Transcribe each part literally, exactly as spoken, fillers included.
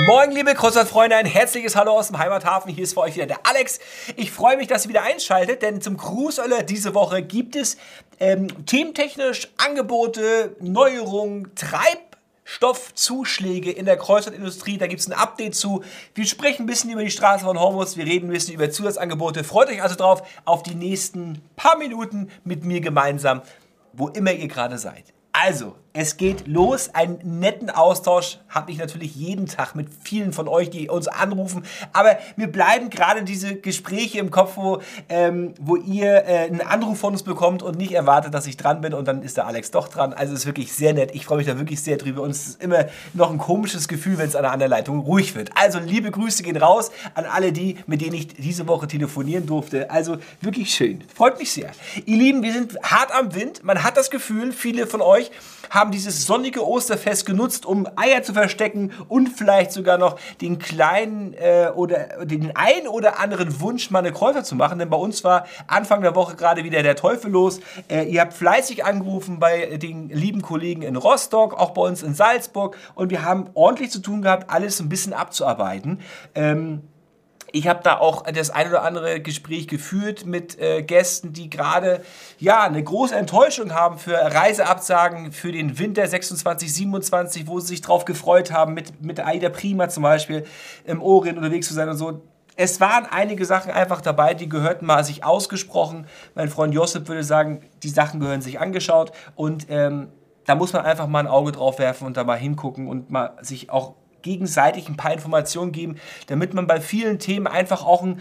Moin, liebe Kreuzfahrtfreunde, ein herzliches Hallo aus dem Heimathafen. Hier ist für euch wieder der Alex. Ich freue mich, dass ihr wieder einschaltet, denn zum Cruise Alert diese Woche gibt es ähm, thementechnisch Angebote, Neuerungen, Treibstoffzuschläge in der Kreuzfahrtindustrie. Da gibt es ein Update zu. Wir sprechen ein bisschen über die Straße von Hormuz, wir reden ein bisschen über Zusatzangebote. Freut euch also drauf auf die nächsten paar Minuten mit mir gemeinsam, wo immer ihr gerade seid. Also, es geht los. Einen netten Austausch habe ich natürlich jeden Tag mit vielen von euch, die uns anrufen. Aber mir bleiben gerade diese Gespräche im Kopf, wo, ähm, wo ihr äh, einen Anruf von uns bekommt und nicht erwartet, dass ich dran bin. Und dann ist der Alex doch dran. Also es ist wirklich sehr nett. Ich freue mich da wirklich sehr drüber. Und es ist immer noch ein komisches Gefühl, wenn es an der anderen Leitung ruhig wird. Also liebe Grüße gehen raus an alle die, mit denen ich diese Woche telefonieren durfte. Also wirklich schön. Freut mich sehr. Ihr Lieben, wir sind hart am Wind. Man hat das Gefühl, viele von euch haben dieses sonnige Osterfest genutzt, um Eier zu verstecken und vielleicht sogar noch den kleinen äh, oder den ein oder anderen Wunsch, mal eine Kreuzfahrt zu machen. Denn bei uns war Anfang der Woche gerade wieder der Teufel los. Äh, ihr habt fleißig angerufen bei den lieben Kollegen in Rostock, auch bei uns in Salzburg. Und wir haben ordentlich zu tun gehabt, alles ein bisschen abzuarbeiten. Ähm, Ich habe da auch das ein oder andere Gespräch geführt mit äh, Gästen, die gerade ja, eine große Enttäuschung haben für Reiseabsagen für den Winter sechsundzwanzig, siebenundzwanzig, wo sie sich drauf gefreut haben, mit, mit AIDA Prima zum Beispiel im Orient unterwegs zu sein und so. Es waren einige Sachen einfach dabei, die gehörten mal sich ausgesprochen. Mein Freund Josip würde sagen, die Sachen gehören sich angeschaut. Und ähm, da muss man einfach mal ein Auge drauf werfen und da mal hingucken und mal sich auch gegenseitig ein paar Informationen geben, damit man bei vielen Themen einfach auch ein,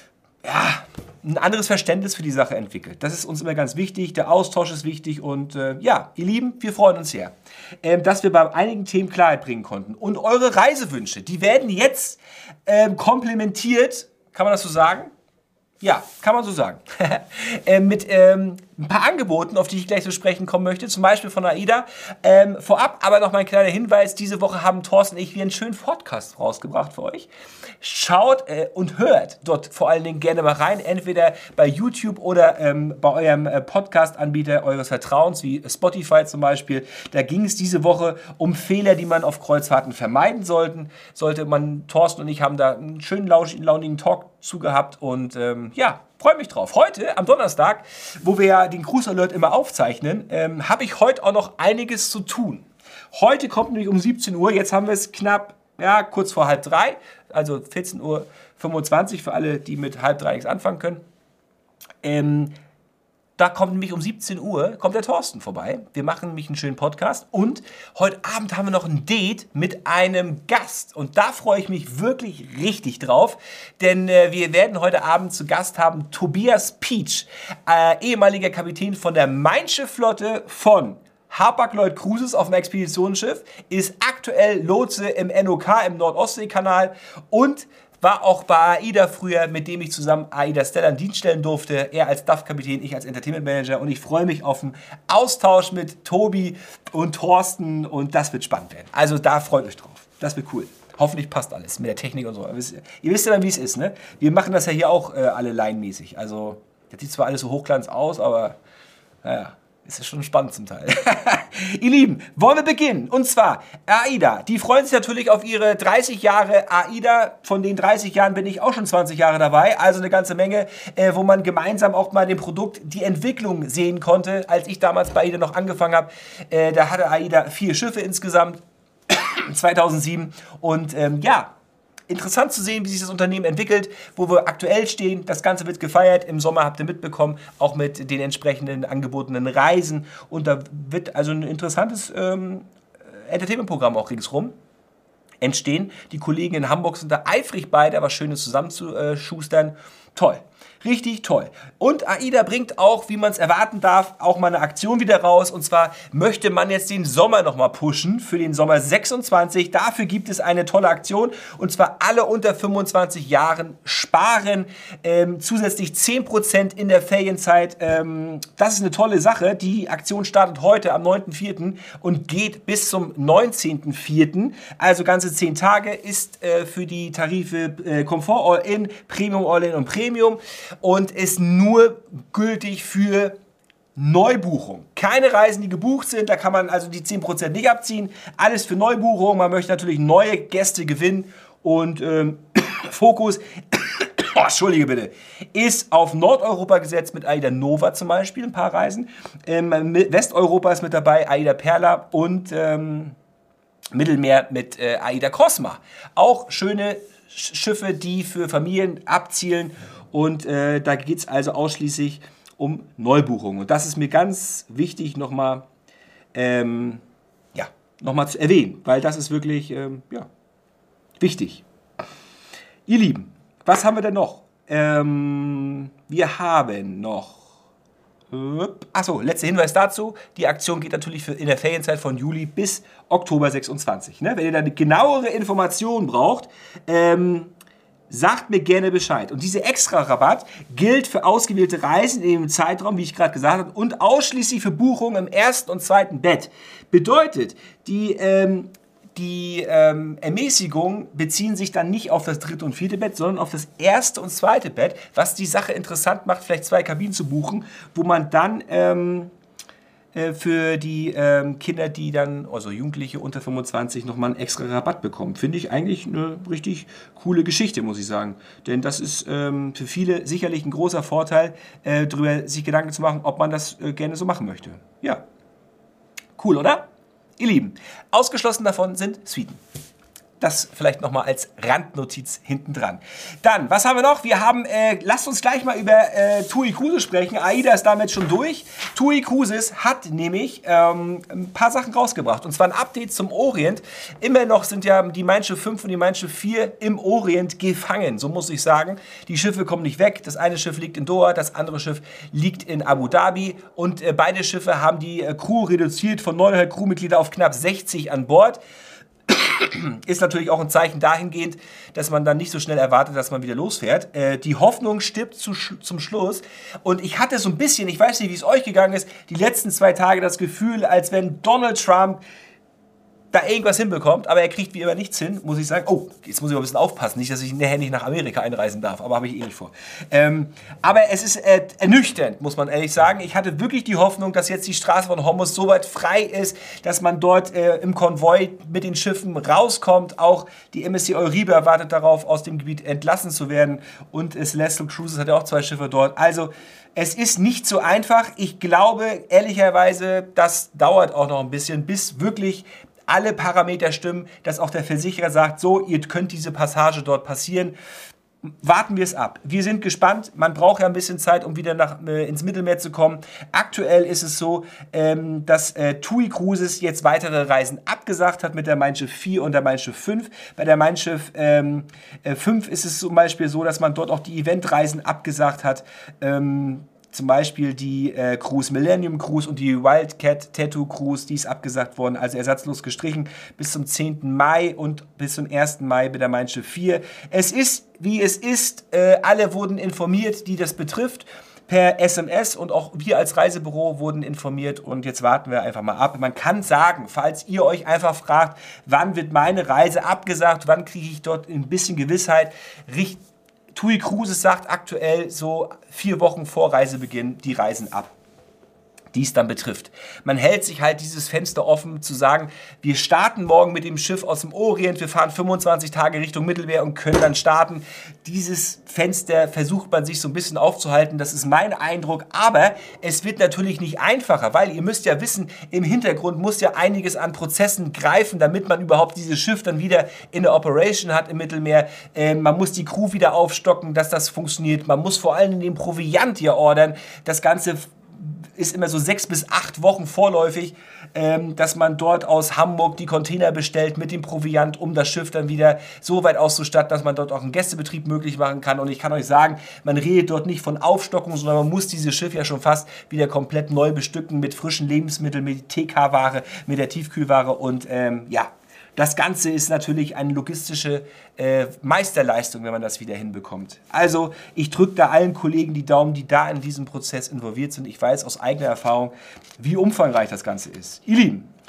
ja, ein anderes Verständnis für die Sache entwickelt. Das ist uns immer ganz wichtig, der Austausch ist wichtig und äh, ja, ihr Lieben, wir freuen uns sehr, äh, dass wir bei einigen Themen Klarheit bringen konnten. Und eure Reisewünsche, die werden jetzt äh, komplementiert, kann man das so sagen? Ja, kann man so sagen. äh, mit ähm, ein paar Angeboten, auf die ich gleich zu sprechen kommen möchte, zum Beispiel von AIDA. Ähm, vorab aber noch mal ein kleiner Hinweis, diese Woche haben Thorsten und ich wieder einen schönen Podcast rausgebracht für euch. Schaut äh, und hört dort vor allen Dingen gerne mal rein, entweder bei YouTube oder ähm, bei eurem äh, Podcast-Anbieter eures Vertrauens, wie Spotify zum Beispiel. Da ging es diese Woche um Fehler, die man auf Kreuzfahrten vermeiden sollten. Sollte man, Thorsten und ich haben da einen schönen launigen Talk zugehabt und ähm, ja, freue mich drauf. Heute, am Donnerstag, wo wir ja den Cruise Alert immer aufzeichnen, ähm, habe ich heute auch noch einiges zu tun. Heute kommt nämlich um siebzehn Uhr, jetzt haben wir es knapp, ja, kurz vor halb drei, also vierzehn Uhr fünfundzwanzig für alle, die mit halb drei nichts anfangen können. Ähm, Da kommt nämlich um siebzehn Uhr, kommt der Thorsten vorbei. Wir machen nämlich einen schönen Podcast. Und heute Abend haben wir noch ein Date mit einem Gast. Und da freue ich mich wirklich richtig drauf. Denn äh, wir werden heute Abend zu Gast haben Tobias Pietsch, äh, ehemaliger Kapitän von der Mein Schiff-Flotte von Hapag-Lloyd Cruises auf dem Expeditionsschiff, ist aktuell Lotse im N O K, im Nordostseekanal und war auch bei AIDA früher, mit dem ich zusammen AIDA Stellar Dienst stellen durfte. Er als D A F-Kapitän, ich als Entertainment Manager. Und ich freue mich auf einen Austausch mit Tobi und Thorsten. Und das wird spannend werden. Also da freut euch drauf. Das wird cool. Hoffentlich passt alles mit der Technik und so. Ihr wisst, ihr wisst ja dann, wie es ist, ne? Wir machen das ja hier auch äh, alle laienmäßig. Also das sieht zwar alles so hochglanz aus, aber naja. Ist ja schon spannend zum Teil. Ihr Lieben, wollen wir beginnen? Und zwar AIDA. Die freuen sich natürlich auf ihre dreißig Jahre AIDA. Von den dreißig Jahren bin ich auch schon zwanzig Jahre dabei. Also eine ganze Menge, äh, wo man gemeinsam auch mal dem Produkt die Entwicklung sehen konnte. Als ich damals bei AIDA noch angefangen habe, äh, da hatte AIDA vier Schiffe insgesamt, zweitausendsieben. Und ähm, ja, interessant zu sehen, wie sich das Unternehmen entwickelt, wo wir aktuell stehen. Das Ganze wird gefeiert. Im Sommer habt ihr mitbekommen, auch mit den entsprechenden angebotenen Reisen. Und da wird also ein interessantes ähm, Entertainment-Programm auch ringsrum entstehen. Die Kollegen in Hamburg sind da eifrig bei, da was Schönes zusammenzuschustern. Toll. Richtig toll. Und AIDA bringt auch, wie man es erwarten darf, auch mal eine Aktion wieder raus. Und zwar möchte man jetzt den Sommer nochmal pushen für den Sommer sechsundzwanzig. Dafür gibt es eine tolle Aktion. Und zwar alle unter fünfundzwanzig Jahren sparen ähm, zusätzlich zehn Prozent in der Ferienzeit. Ähm, das ist eine tolle Sache. Die Aktion startet heute am neunten vierten und geht bis zum neunzehnten vierten. Also ganze zehn Tage ist äh, für die Tarife äh, Komfort All-In, Premium All-In und Premium. Und ist nur gültig für Neubuchung. Keine Reisen, die gebucht sind, da kann man also die zehn Prozent nicht abziehen. Alles für Neubuchung. Man möchte natürlich neue Gäste gewinnen und ähm, Fokus, oh, entschuldige bitte, ist auf Nordeuropa gesetzt mit AIDA Nova zum Beispiel, ein paar Reisen. Ähm, Westeuropa ist mit dabei, AIDA Perla und ähm, Mittelmeer mit äh, AIDA Cosma. Auch schöne Schiffe, die für Familien abzielen und äh, da geht es also ausschließlich um Neubuchungen. Und das ist mir ganz wichtig nochmal ähm, ja, noch mal zu erwähnen, weil das ist wirklich ähm, ja, wichtig. Ihr Lieben, was haben wir denn noch? Ähm, wir haben noch Achso, letzter Hinweis dazu. Die Aktion geht natürlich für in der Ferienzeit von Juli bis Oktober sechsundzwanzig. Ne? Wenn ihr da eine genauere Information braucht, ähm, sagt mir gerne Bescheid. Und dieser Extra-Rabatt gilt für ausgewählte Reisen in dem Zeitraum, wie ich gerade gesagt habe, und ausschließlich für Buchungen im ersten und zweiten Bett. Bedeutet, die ähm, Die ähm, Ermäßigungen beziehen sich dann nicht auf das dritte und vierte Bett, sondern auf das erste und zweite Bett, was die Sache interessant macht, vielleicht zwei Kabinen zu buchen, wo man dann ähm, äh, für die ähm, Kinder, die dann, also Jugendliche unter fünfundzwanzig, nochmal einen extra Rabatt bekommen. Finde ich eigentlich eine richtig coole Geschichte, muss ich sagen. Denn das ist ähm, für viele sicherlich ein großer Vorteil, äh, darüber sich Gedanken zu machen, ob man das äh, gerne so machen möchte. Ja, cool, oder? Ihr Lieben, ausgeschlossen davon sind Suiten. Das vielleicht nochmal als Randnotiz hinten dran. Dann, was haben wir noch? Wir haben, äh, lasst uns gleich mal über äh, TUI Cruises sprechen. AIDA ist damit schon durch. TUI Cruises hat nämlich ähm, ein paar Sachen rausgebracht. Und zwar ein Update zum Orient. Immer noch sind ja die Mein Schiff fünf und die Mein Schiff vier im Orient gefangen. So muss ich sagen. Die Schiffe kommen nicht weg. Das eine Schiff liegt in Doha, das andere Schiff liegt in Abu Dhabi. Und äh, beide Schiffe haben die äh, Crew reduziert von neunhundert Crewmitglieder auf knapp sechzig an Bord. Ist natürlich auch ein Zeichen dahingehend, dass man dann nicht so schnell erwartet, dass man wieder losfährt. Äh, die Hoffnung stirbt zu, zum Schluss. Und ich hatte so ein bisschen, ich weiß nicht, wie es euch gegangen ist, die letzten zwei Tage das Gefühl, als wenn Donald Trump da irgendwas hinbekommt, aber er kriegt wie immer nichts hin, muss ich sagen. Oh, jetzt muss ich mal ein bisschen aufpassen, nicht, dass ich nachher nicht nach Amerika einreisen darf, aber habe ich eh nicht vor. Ähm, aber es ist äh, ernüchternd, muss man ehrlich sagen. Ich hatte wirklich die Hoffnung, dass jetzt die Straße von Hormuz so weit frei ist, dass man dort äh, im Konvoi mit den Schiffen rauskommt. Auch die M S C Euribe wartet darauf, aus dem Gebiet entlassen zu werden. Und äh, Celestial Cruises hat ja auch zwei Schiffe dort. Also, es ist nicht so einfach. Ich glaube, ehrlicherweise, das dauert auch noch ein bisschen, bis wirklich alle Parameter stimmen, dass auch der Versicherer sagt, so, ihr könnt diese Passage dort passieren. Warten wir es ab. Wir sind gespannt. Man braucht ja ein bisschen Zeit, um wieder nach, äh, ins Mittelmeer zu kommen. Aktuell ist es so, ähm, dass äh, TUI Cruises jetzt weitere Reisen abgesagt hat mit der Mein Schiff vier und der Mein Schiff fünf. Bei der Mein Schiff ähm, äh, fünf ist es zum Beispiel so, dass man dort auch die Eventreisen abgesagt hat. Ähm, Zum Beispiel die äh, Cruise Millennium Cruise und die Wildcat Tattoo Cruise, die ist abgesagt worden, also ersatzlos gestrichen, bis zum zehnten Mai und bis zum ersten Mai bei der Mein Schiff vier. Es ist, wie es ist, äh, alle wurden informiert, die das betrifft, per S M S, und auch wir als Reisebüro wurden informiert, und jetzt warten wir einfach mal ab. Man kann sagen, falls ihr euch einfach fragt, wann wird meine Reise abgesagt, wann kriege ich dort ein bisschen Gewissheit, richtig. TUI Cruises sagt aktuell so vier Wochen vor Reisebeginn die Reisen ab, die es dann betrifft. Man hält sich halt dieses Fenster offen, zu sagen, wir starten morgen mit dem Schiff aus dem Orient, wir fahren fünfundzwanzig Tage Richtung Mittelmeer und können dann starten. Dieses Fenster versucht man sich so ein bisschen aufzuhalten, das ist mein Eindruck, aber es wird natürlich nicht einfacher, weil ihr müsst ja wissen, im Hintergrund muss ja einiges an Prozessen greifen, damit man überhaupt dieses Schiff dann wieder in der Operation hat im Mittelmeer. Äh, man muss die Crew wieder aufstocken, dass das funktioniert. Man muss vor allem den Proviant hier ordern. Das Ganze ist immer so sechs bis acht Wochen vorläufig, ähm, dass man dort aus Hamburg die Container bestellt mit dem Proviant, um das Schiff dann wieder so weit auszustatten, dass man dort auch einen Gästebetrieb möglich machen kann. Und ich kann euch sagen, man redet dort nicht von Aufstockung, sondern man muss dieses Schiff ja schon fast wieder komplett neu bestücken mit frischen Lebensmitteln, mit T K-Ware, mit der Tiefkühlware, und ähm, ja, das Ganze ist natürlich eine logistische äh, Meisterleistung, wenn man das wieder hinbekommt. Also, ich drücke da allen Kollegen die Daumen, die da in diesem Prozess involviert sind. Ich weiß aus eigener Erfahrung, wie umfangreich das Ganze ist. Ihr Lieben,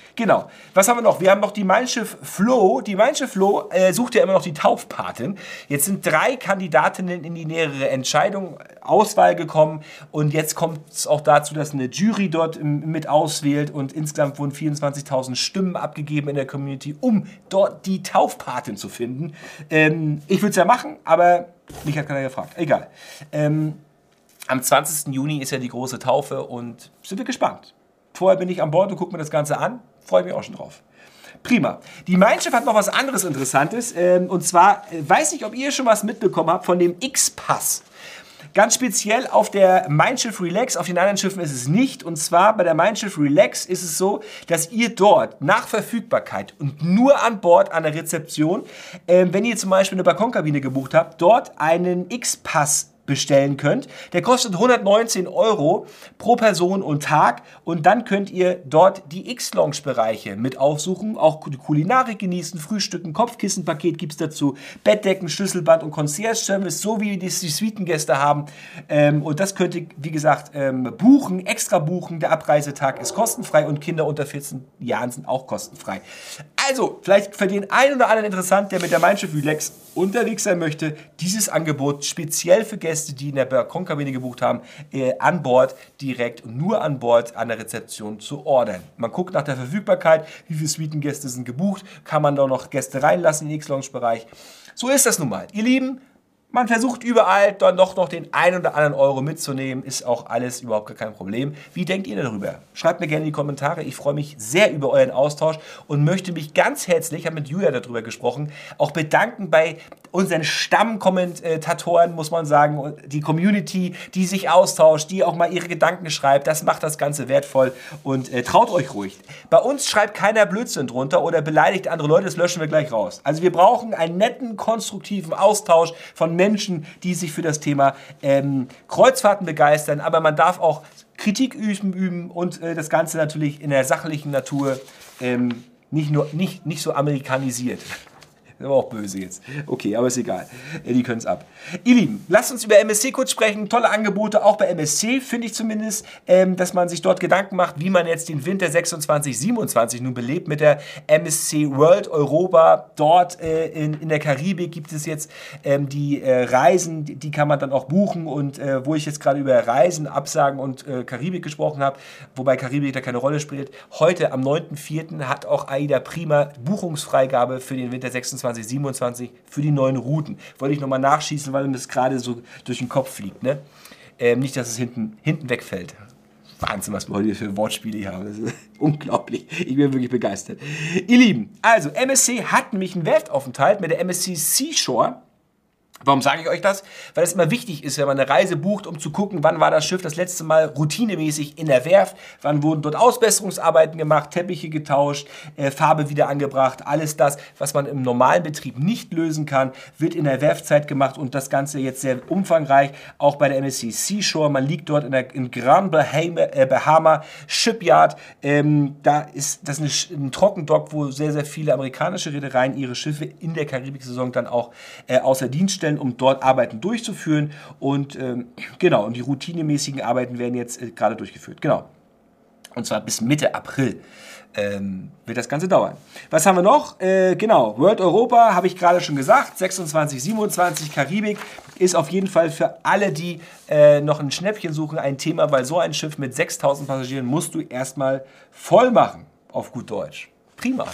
Genau. Was haben wir noch? Wir haben noch die Mein Schiff Flo. Die Mein Schiff Flo äh, sucht ja immer noch die Taufpatin. Jetzt sind drei Kandidatinnen in die nähere Entscheidung, Auswahl gekommen. Und jetzt kommt es auch dazu, dass eine Jury dort im, mit auswählt. Und insgesamt wurden vierundzwanzigtausend Stimmen abgegeben in der Community, um dort die Taufpatin zu finden. Ähm, ich würde es ja machen, aber mich hat keiner gefragt. Egal. Ähm, am zwanzigsten Juni ist ja die große Taufe und sind wir gespannt. Vorher bin ich an Bord und gucke mir das Ganze an. Freue mich auch schon drauf. Prima. Die Mein Schiff hat noch was anderes Interessantes. Ähm, und zwar, äh, weiß nicht, ob ihr schon was mitbekommen habt von dem X-Pass. Ganz speziell auf der Mein Schiff Relax, auf den anderen Schiffen ist es nicht. Und zwar bei der Mein Schiff Relax ist es so, dass ihr dort nach Verfügbarkeit und nur an Bord an der Rezeption, äh, wenn ihr zum Beispiel eine Balkonkabine gebucht habt, dort einen X-Pass bestellen könnt. Der kostet hundertneunzehn Euro pro Person und Tag und dann könnt ihr dort die X-Lounge-Bereiche mit aufsuchen, auch die Kulinarik genießen, Frühstücken, Kopfkissenpaket gibt es dazu, Bettdecken, Schlüsselband und Concierge-Service, so wie die, die Suitengäste haben. Ähm, und das könnt ihr, wie gesagt, ähm, buchen, extra buchen. Der Abreisetag ist kostenfrei und Kinder unter vierzehn Jahren sind auch kostenfrei. Also, vielleicht für den einen oder anderen interessant, der mit der Mein Schiff Relax unterwegs sein möchte, dieses Angebot speziell für Gäste, die in der Balkonkabine gebucht haben, äh, an Bord direkt, nur an Bord an der Rezeption zu ordern. Man guckt nach der Verfügbarkeit, wie viele Suitengäste sind gebucht, kann man da noch Gäste reinlassen in den X-Lounge-Bereich. So ist das nun mal. Ihr Lieben, man versucht überall dann doch noch den einen oder anderen Euro mitzunehmen, ist auch alles überhaupt gar kein Problem. Wie denkt ihr darüber? Schreibt mir gerne in die Kommentare. Ich freue mich sehr über euren Austausch und möchte mich ganz herzlich, ich habe mit Julia darüber gesprochen, auch bedanken bei unseren Stammkommentatoren, muss man sagen, die Community, die sich austauscht, die auch mal ihre Gedanken schreibt. Das macht das Ganze wertvoll und äh, traut euch ruhig. Bei uns schreibt keiner Blödsinn drunter oder beleidigt andere Leute, das löschen wir gleich raus. Also wir brauchen einen netten, konstruktiven Austausch von Menschen, die sich für das Thema ähm, Kreuzfahrten begeistern, aber man darf auch Kritik üben, üben und äh, das Ganze natürlich in der sachlichen Natur ähm, nicht, nur, nicht, nicht so amerikanisiert. Das war auch böse jetzt. Okay, aber ist egal. Die können es ab. Ihr Lieben, lasst uns über M S C kurz sprechen. Tolle Angebote, auch bei M S C, finde ich zumindest, ähm, dass man sich dort Gedanken macht, wie man jetzt den Winter sechsundzwanzig siebenundzwanzig nun belebt mit der M S C World Europa. Dort äh, in, in der Karibik gibt es jetzt ähm, die äh, Reisen, die, die kann man dann auch buchen. Und äh, wo ich jetzt gerade über Reisen, Absagen und äh, Karibik gesprochen habe, wobei Karibik da keine Rolle spielt, heute am neunten vierten hat auch AIDA Prima Buchungsfreigabe für den Winter sechsundzwanzig siebenundzwanzig für die neuen Routen. Wollte ich nochmal nachschießen, weil mir das gerade so durch den Kopf fliegt. Ne? Ähm, nicht, dass es hinten, hinten wegfällt. Wahnsinn, was wir heute für Wortspiele hier haben. Das ist unglaublich. Ich bin wirklich begeistert. Ihr Lieben, also M S C hat nämlich einen Werftaufenthalt mit der M S C Seashore. Warum sage ich euch das? Weil es immer wichtig ist, wenn man eine Reise bucht, um zu gucken, wann war das Schiff das letzte Mal routinemäßig in der Werft, wann wurden dort Ausbesserungsarbeiten gemacht, Teppiche getauscht, äh, Farbe wieder angebracht, alles das, was man im normalen Betrieb nicht lösen kann, wird in der Werftzeit gemacht und das Ganze jetzt sehr umfangreich, auch bei der M S C Seashore. Man liegt dort in der in Grand Bahama, äh, Bahama Shipyard. Ähm, da ist das ist ein, ein Trockendock, wo sehr, sehr viele amerikanische Reedereien ihre Schiffe in der Karibik-Saison dann auch äh, außer Dienst stellen, um dort Arbeiten durchzuführen. Und ähm, genau, und die routinemäßigen Arbeiten werden jetzt äh, gerade durchgeführt. Genau. Und zwar bis Mitte April ähm, wird das Ganze dauern. Was haben wir noch? Äh, genau, World Europa, habe ich gerade schon gesagt, sechsundzwanzig, siebenundzwanzig, Karibik ist auf jeden Fall für alle, die äh, noch ein Schnäppchen suchen, ein Thema, weil so ein Schiff mit sechstausend Passagieren musst du erstmal voll machen, auf gut Deutsch. Prima.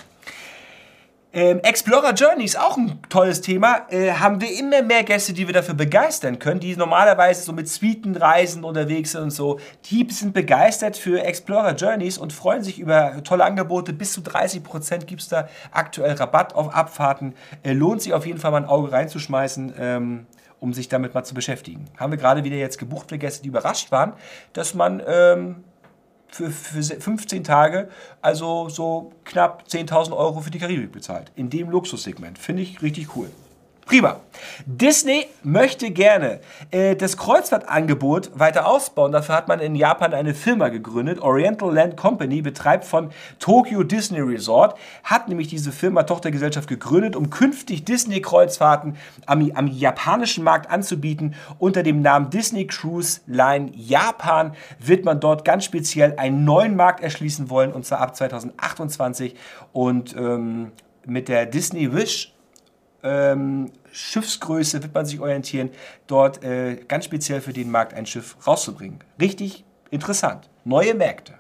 Ähm, Explorer Journey ist auch ein tolles Thema. Äh, haben wir immer mehr Gäste, die wir dafür begeistern können, die normalerweise so mit Suitenreisen unterwegs sind und so. Die sind begeistert für Explorer Journeys und freuen sich über tolle Angebote. Bis zu dreißig Prozent gibt es da aktuell Rabatt auf Abfahrten. Äh, lohnt sich auf jeden Fall mal ein Auge reinzuschmeißen, ähm, um sich damit mal zu beschäftigen. Haben wir gerade wieder jetzt gebucht für Gäste, die überrascht waren, dass man Ähm, Für, für fünfzehn Tage, also so knapp zehntausend Euro für die Karibik bezahlt. In dem Luxussegment. Finde ich richtig cool. Prima. Disney möchte gerne äh, das Kreuzfahrtangebot weiter ausbauen. Dafür hat man in Japan eine Firma gegründet. Oriental Land Company, betreibt von Tokyo Disney Resort, hat nämlich diese Firma Tochtergesellschaft gegründet, um künftig Disney-Kreuzfahrten am, am japanischen Markt anzubieten. Unter dem Namen Disney Cruise Line Japan wird man dort ganz speziell einen neuen Markt erschließen wollen, und zwar ab zweitausendachtundzwanzig. Und ähm, mit der Disney Wish Ähm, Schiffsgröße wird man sich orientieren, dort äh, ganz speziell für den Markt ein Schiff rauszubringen. Richtig interessant. Neue Märkte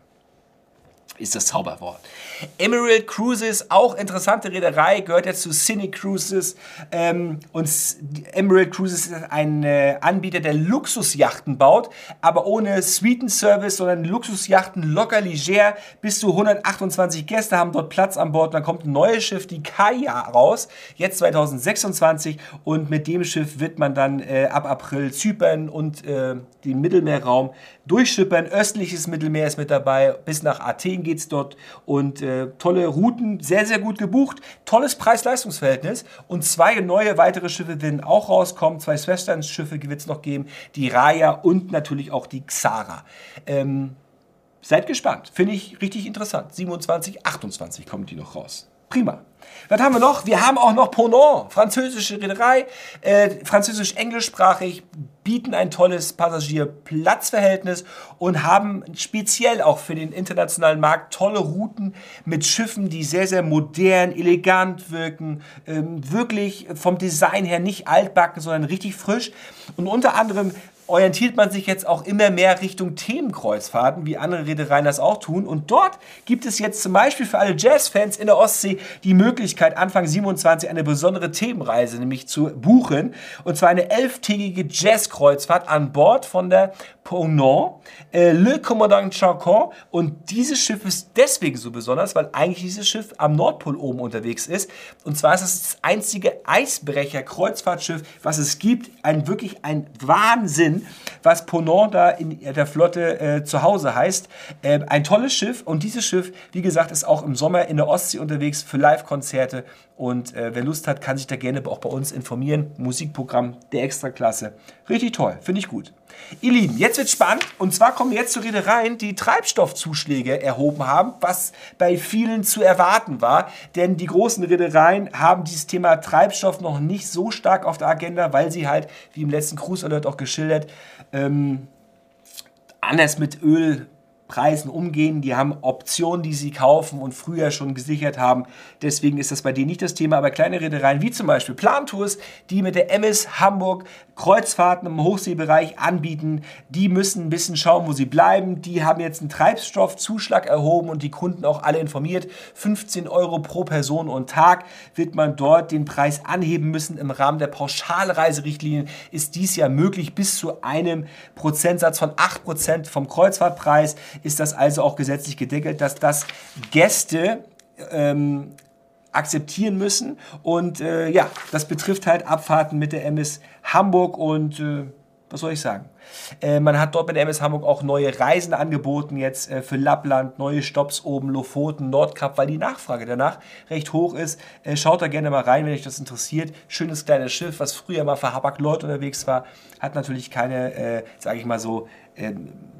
ist das Zauberwort. Emerald Cruises, auch interessante Reederei, gehört jetzt zu Cine Cruises. Ähm, und Emerald Cruises ist ein äh, Anbieter, der Luxusjachten baut, aber ohne Suitenservice, sondern Luxusjachten locker leger. Bis zu hundertachtundzwanzig Gäste haben dort Platz an Bord. Dann kommt ein neues Schiff, die Kaya, raus, jetzt zweitausendsechsundzwanzig. Und mit dem Schiff wird man dann äh, ab April Zypern und äh, den Mittelmeerraum durchschippern. Östliches Mittelmeer ist mit dabei, bis nach Athen geht es dort. Und äh, tolle Routen, sehr, sehr gut gebucht. Tolles Preis-Leistungs-Verhältnis. Und zwei neue weitere Schiffe werden auch rauskommen. Zwei Schwestern-Schiffe wird es noch geben. Die Raya und natürlich auch die Xara. Ähm, seid gespannt. Finde ich richtig interessant. siebenundzwanzig, achtundzwanzig kommen die noch raus. Prima. Was haben wir noch? Wir haben auch noch Ponant, französische Reederei, äh, französisch-englischsprachig, bieten ein tolles Passagierplatzverhältnis und haben speziell auch für den internationalen Markt tolle Routen mit Schiffen, die sehr, sehr modern, elegant wirken, ähm, wirklich vom Design her nicht altbacken, sondern richtig frisch. Und unter anderem orientiert man sich jetzt auch immer mehr Richtung Themenkreuzfahrten, wie andere Reedereien das auch tun. Und dort gibt es jetzt zum Beispiel für alle Jazzfans in der Ostsee die Möglichkeit, Anfang siebenundzwanzig eine besondere Themenreise nämlich zu buchen. Und zwar eine elftägige Jazzkreuzfahrt an Bord von der Ponant, äh, Le Commandant Charcot. Und dieses Schiff ist deswegen so besonders, weil eigentlich dieses Schiff am Nordpol oben unterwegs ist. Und zwar ist es das einzige Eisbrecher-Kreuzfahrtschiff, was es gibt. Ein wirklich ein Wahnsinn, was Ponant da in der Flotte äh, zu Hause heißt. Äh, ein tolles Schiff. Und dieses Schiff, wie gesagt, ist auch im Sommer in der Ostsee unterwegs für Live-Konzerte. Und äh, wer Lust hat, kann sich da gerne auch bei uns informieren. Musikprogramm der Extraklasse. Richtig toll, finde ich gut. Ihr Lieben, jetzt wird spannend. Und zwar kommen wir jetzt zu Reedereien, die Treibstoffzuschläge erhoben haben, was bei vielen zu erwarten war. Denn die großen Reedereien haben dieses Thema Treibstoff noch nicht so stark auf der Agenda, weil sie halt, wie im letzten Cruise Alert auch geschildert, ähm, anders mit Öl Preisen umgehen, die haben Optionen, die sie kaufen und früher schon gesichert haben. Deswegen ist das bei denen nicht das Thema, aber kleine Reedereien wie zum Beispiel Plantours, die mit der M S Hamburg Kreuzfahrten im Hochseebereich anbieten, die müssen ein bisschen schauen, wo sie bleiben. Die haben jetzt einen Treibstoffzuschlag erhoben und die Kunden auch alle informiert. fünfzehn Euro pro Person und Tag wird man dort den Preis anheben müssen. Im Rahmen der Pauschalreiserichtlinien ist dies ja möglich. Bis zu einem Prozentsatz von acht Prozent vom Kreuzfahrtpreis ist das also auch gesetzlich gedeckelt, dass das Gäste ähm, akzeptieren müssen. Und äh, ja, das betrifft halt Abfahrten mit der M S Hamburg und äh, was soll ich sagen? Äh, man hat dort mit der M S Hamburg auch neue Reisen angeboten, jetzt äh, für Lappland, neue Stopps oben, Lofoten, Nordkap, weil die Nachfrage danach recht hoch ist. Äh, schaut da gerne mal rein, wenn euch das interessiert. Schönes kleines Schiff, was früher mal für Hapag-Lloyd unterwegs war, hat natürlich keine, äh, sage ich mal so, äh,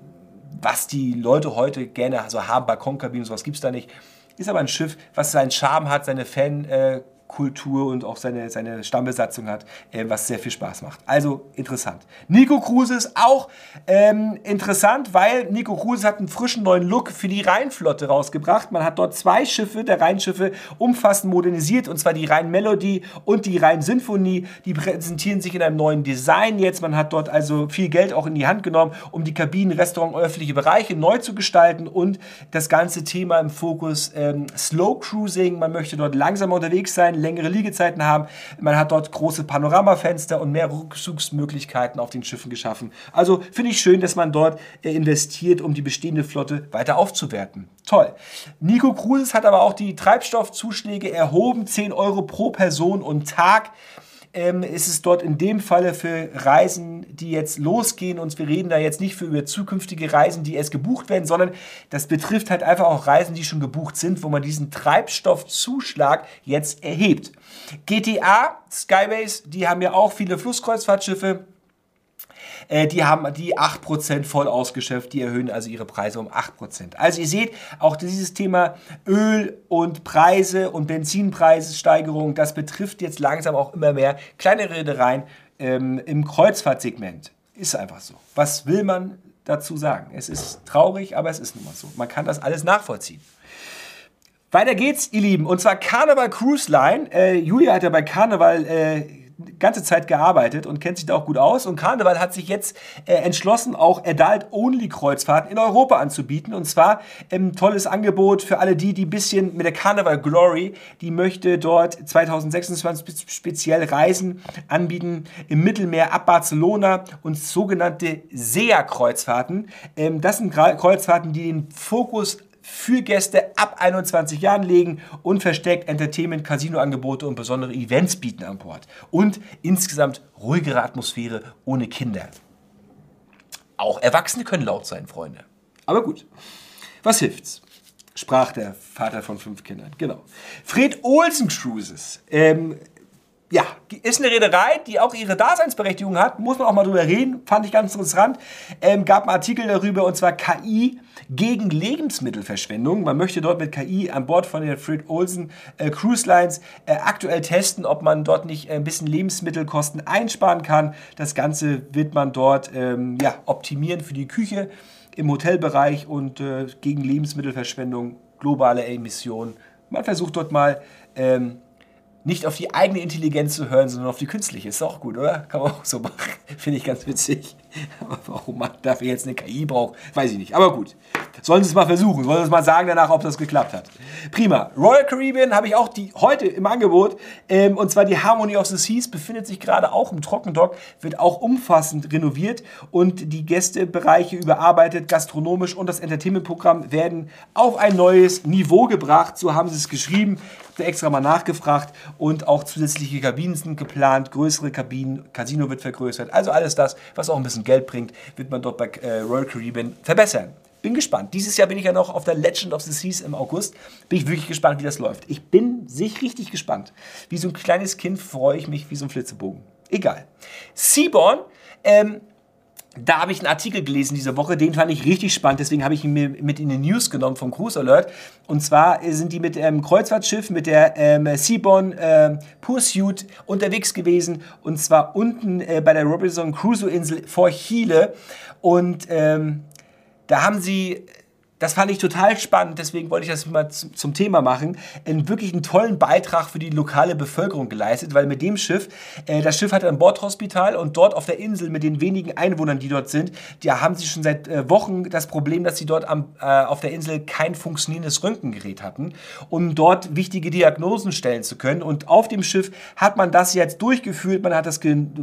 was die Leute heute gerne so haben, Balkonkabinen, sowas gibt es da nicht. Ist aber ein Schiff, was seinen Charme hat, seine Fankultur und auch seine, seine Stammbesatzung hat, äh, was sehr viel Spaß macht. Also interessant. Nico Cruises auch ähm, interessant, weil Nico Cruises hat einen frischen neuen Look für die Rheinflotte rausgebracht. Man hat dort zwei Schiffe der Rheinschiffe umfassend modernisiert, und zwar die Rhein Melody und die Rhein Sinfonie. Die präsentieren sich in einem neuen Design jetzt. Man hat dort also viel Geld auch in die Hand genommen, um die Kabinen, Restaurant, öffentliche Bereiche neu zu gestalten und das ganze Thema im Fokus ähm, Slow Cruising. Man möchte dort langsamer unterwegs sein, längere Liegezeiten haben. Man hat dort große Panoramafenster und mehr Rückzugsmöglichkeiten auf den Schiffen geschaffen. Also finde ich schön, dass man dort äh, investiert, um die bestehende Flotte weiter aufzuwerten. Toll. Nico Cruises hat aber auch die Treibstoffzuschläge erhoben, zehn Euro pro Person und Tag. ähm, ist es dort in dem Falle für Reisen, die jetzt losgehen, und wir reden da jetzt nicht für über zukünftige Reisen, die erst gebucht werden, sondern das betrifft halt einfach auch Reisen, die schon gebucht sind, wo man diesen Treibstoffzuschlag jetzt erhebt. G T A, Skybase, die haben ja auch viele Flusskreuzfahrtschiffe. Die haben die acht Prozent voll ausgeschöpft, die erhöhen also ihre Preise um acht Prozent. Also ihr seht, auch dieses Thema Öl und Preise und Benzinpreissteigerung, das betrifft jetzt langsam auch immer mehr kleine Reedereien ähm, im Kreuzfahrtsegment. Ist einfach so. Was will man dazu sagen? Es ist traurig, aber es ist nun mal so. Man kann das alles nachvollziehen. Weiter geht's, ihr Lieben, und zwar Carnival Cruise Line. Äh, Julia hat ja bei Carnival äh, ganze Zeit gearbeitet und kennt sich da auch gut aus. Und Carnival hat sich jetzt äh, entschlossen, auch Adult-Only-Kreuzfahrten in Europa anzubieten. Und zwar ein ähm, tolles Angebot für alle die, die ein bisschen mit der Carnival Glory, die möchte dort zwanzig sechsundzwanzig speziell Reisen anbieten im Mittelmeer ab Barcelona und sogenannte S E A-Kreuzfahrten. Ähm, das sind Kreuzfahrten, die den Fokus für Gäste ab einundzwanzig Jahren legen und versteckt Entertainment, Casino-Angebote und besondere Events bieten an Bord. Und insgesamt ruhigere Atmosphäre ohne Kinder. Auch Erwachsene können laut sein, Freunde. Aber gut, was hilft's? Sprach der Vater von fünf Kindern. Genau. Fred Olsen Cruises. Ähm, Ja, ist eine Reederei, die auch ihre Daseinsberechtigung hat. Muss man auch mal drüber reden. Fand ich ganz interessant. Ähm, gab einen Artikel darüber, und zwar K I gegen Lebensmittelverschwendung. Man möchte dort mit K I an Bord von der Fred Olsen äh, Cruise Lines äh, aktuell testen, ob man dort nicht ein bisschen Lebensmittelkosten einsparen kann. Das Ganze wird man dort ähm, ja, optimieren für die Küche im Hotelbereich und äh, gegen Lebensmittelverschwendung, globale Emissionen. Man versucht dort mal Ähm, nicht auf die eigene Intelligenz zu hören, sondern auf die künstliche. Ist auch gut, oder? Kann man auch so machen. Finde ich ganz witzig. Aber warum man dafür jetzt eine K I braucht, weiß ich nicht. Aber gut. Sollen Sie es mal versuchen. Sollen Sie es mal sagen danach, ob das geklappt hat. Prima. Royal Caribbean habe ich auch die heute im Angebot. Ähm, und zwar die Harmony of the Seas befindet sich gerade auch im Trockendock. Wird auch umfassend renoviert. Und die Gästebereiche überarbeitet, gastronomisch, und das Entertainment-Programm werden auf ein neues Niveau gebracht. So haben Sie es geschrieben. Ich habe extra mal nachgefragt. Und auch zusätzliche Kabinen sind geplant, größere Kabinen, Casino wird vergrößert. Also alles das, was auch ein bisschen Geld bringt, wird man dort bei äh, Royal Caribbean verbessern. Bin gespannt. Dieses Jahr bin ich ja noch auf der Legend of the Seas im August. Bin ich wirklich gespannt, wie das läuft. Ich bin sich richtig gespannt. Wie so ein kleines Kind freue ich mich wie so ein Flitzebogen. Egal. Seabourn, ähm, da habe ich einen Artikel gelesen diese Woche, den fand ich richtig spannend, deswegen habe ich ihn mir mit in die News genommen vom Cruise Alert. Und zwar sind die mit einem ähm, Kreuzfahrtschiff, mit der ähm, Seabourn ähm, Pursuit unterwegs gewesen, und zwar unten äh, bei der Robinson Crusoe Insel vor Chile. Und ähm, da haben sie, das fand ich total spannend, deswegen wollte ich das mal zum Thema machen, einen wirklich einen tollen Beitrag für die lokale Bevölkerung geleistet, weil mit dem Schiff, äh, das Schiff hat ein Bordhospital, und dort auf der Insel mit den wenigen Einwohnern, die dort sind, da haben sie schon seit äh, Wochen das Problem, dass sie dort am, äh, auf der Insel kein funktionierendes Röntgengerät hatten, um dort wichtige Diagnosen stellen zu können. Und auf dem Schiff hat man das jetzt durchgeführt, man hat das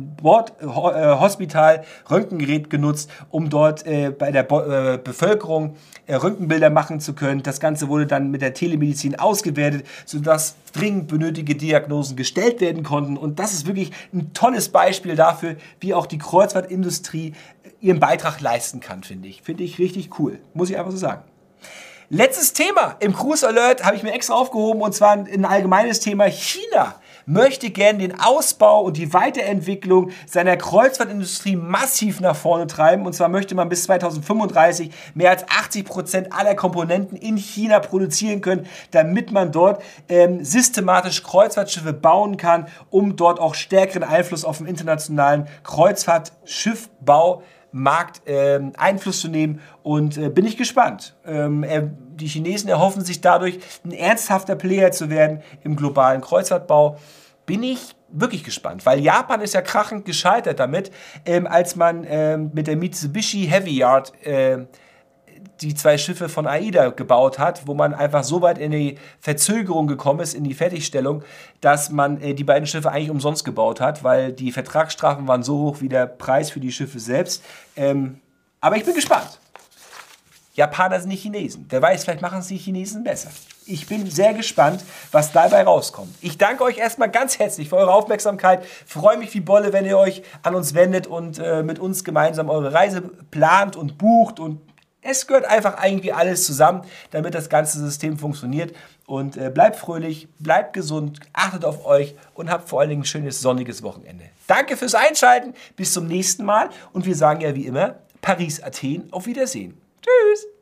Bordhospital Röntgengerät genutzt, um dort äh, bei der Bo äh, Bevölkerung äh, Röntgenbilder machen zu können. Das Ganze wurde dann mit der Telemedizin ausgewertet, sodass dringend benötigte Diagnosen gestellt werden konnten. Und das ist wirklich ein tolles Beispiel dafür, wie auch die Kreuzfahrtindustrie ihren Beitrag leisten kann, finde ich. Finde ich richtig cool. Muss ich einfach so sagen. Letztes Thema im Cruise Alert habe ich mir extra aufgehoben, und zwar ein allgemeines Thema. China möchte gerne den Ausbau und die Weiterentwicklung seiner Kreuzfahrtindustrie massiv nach vorne treiben. Und zwar möchte man bis zweitausendfünfunddreißig mehr als achtzig Prozent aller Komponenten in China produzieren können, damit man dort ähm, systematisch Kreuzfahrtschiffe bauen kann, um dort auch stärkeren Einfluss auf den internationalen Kreuzfahrtschiffbau Markt ähm, Einfluss zu nehmen, und äh, bin ich gespannt. Ähm, er, die Chinesen erhoffen sich dadurch, ein ernsthafter Player zu werden im globalen Kreuzfahrtbau. Bin ich wirklich gespannt, weil Japan ist ja krachend gescheitert damit, ähm, als man ähm, mit der Mitsubishi Heavy Yard äh, die zwei Schiffe von AIDA gebaut hat, wo man einfach so weit in die Verzögerung gekommen ist, in die Fertigstellung, dass man äh, die beiden Schiffe eigentlich umsonst gebaut hat, weil die Vertragsstrafen waren so hoch wie der Preis für die Schiffe selbst. Ähm, aber ich bin gespannt. Japaner sind nicht Chinesen. Wer weiß, vielleicht machen es die Chinesen besser. Ich bin sehr gespannt, was dabei rauskommt. Ich danke euch erstmal ganz herzlich für eure Aufmerksamkeit. Freue mich wie Bolle, wenn ihr euch an uns wendet und äh, mit uns gemeinsam eure Reise plant und bucht. Und es gehört einfach irgendwie alles zusammen, damit das ganze System funktioniert. Und äh, bleibt fröhlich, bleibt gesund, achtet auf euch und habt vor allen Dingen ein schönes sonniges Wochenende. Danke fürs Einschalten, bis zum nächsten Mal. Und wir sagen ja wie immer, Paris, Athen, auf Wiedersehen. Tschüss.